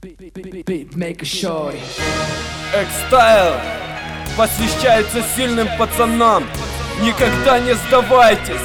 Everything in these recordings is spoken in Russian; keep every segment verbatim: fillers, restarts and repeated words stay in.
Экстайл посвящается сильным пацанам. Никогда не сдавайтесь.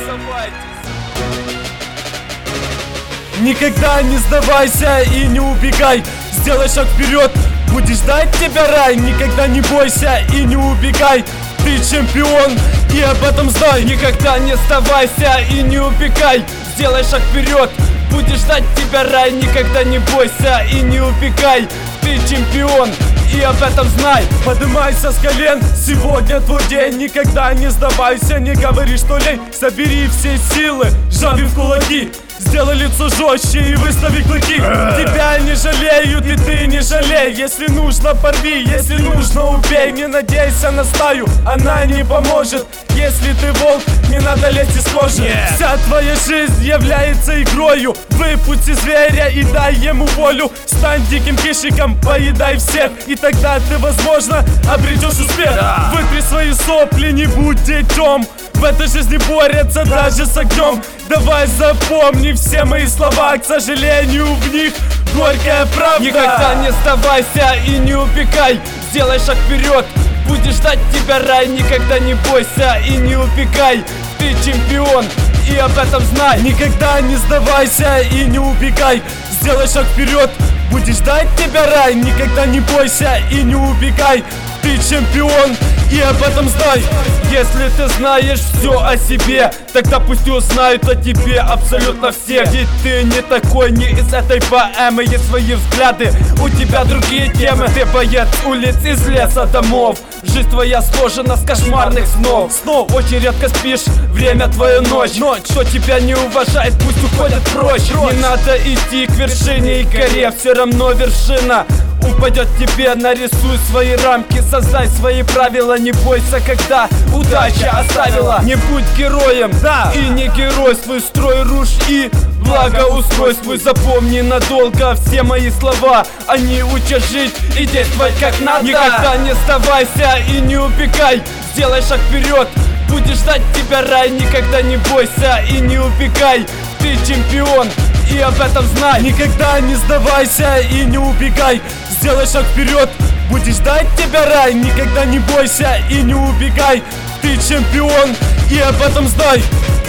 Никогда не сдавайся и не убегай. Сделай шаг вперед, будешь ждать тебя рай. Никогда не бойся и не убегай. Ты чемпион, и об этом знай. Никогда не сдавайся и не убегай. Сделай шаг вперед, будешь ждать тебя рай. Никогда не бойся и не убегай. Ты чемпион, и об этом знай. Поднимайся с колен, сегодня твой день. Никогда не сдавайся, не говори, что лень. Собери все силы, сжали в кулаки. Сделай лицо жестче и выстави клыки. Тебя не жалеют, и ты не жалей. Если нужно, порви, если нужно, убей. Не надейся на стаю, она не поможет. Если ты волк, не надо лезть из кожи. yeah. Вся твоя жизнь является игрою. Выпусти зверя и дай ему волю. Стань диким хищником, поедай всех. И тогда ты, возможно, обретешь успех. yeah. Вытри свои сопли, не будь детем. В этой жизни борются даже с огнем. Давай запомни все мои слова. К сожалению, в них горькая правда. Никогда не сдавайся и не убегай. Сделай шаг вперед, будешь ждать тебя рай. Никогда не бойся и не убегай. Ты чемпион, и об этом знай. Никогда не сдавайся и не убегай. Сделай шаг вперед, будешь ждать тебя рай. Никогда не бойся и не убегай. Ты чемпион, и об этом знай. Если ты знаешь все о себе, тогда пусть узнают о тебе абсолютно все. Ведь ты не такой, не из этой поэмы. Есть свои взгляды, у тебя другие темы. Ты боец улиц, из леса, домов. Жизнь твоя сложена с кошмарных снов. Снов очень редко спишь, время твою ночь. Ночь, кто тебя не уважает, пусть уходит прочь. Не надо идти к вершине и горе, все равно вершина упадет тебе. Нарисуй свои рамки, создай свои правила. Не бойся, когда удача оставила. Не будь героем, да, и не геройствуй. Строй руж и благоустройствуй. Запомни надолго все мои слова. Они учат жить и действовать как надо. Никогда не сдавайся и не убегай. Сделай шаг вперед, будешь ждать тебя рай. Никогда не бойся и не убегай. Ты чемпион, и об этом знай. Никогда не сдавайся и не убегай. Сделай шаг вперед, будешь ждать тебя рай. Никогда не бойся и не убегай. Ты чемпион, и об этом знай.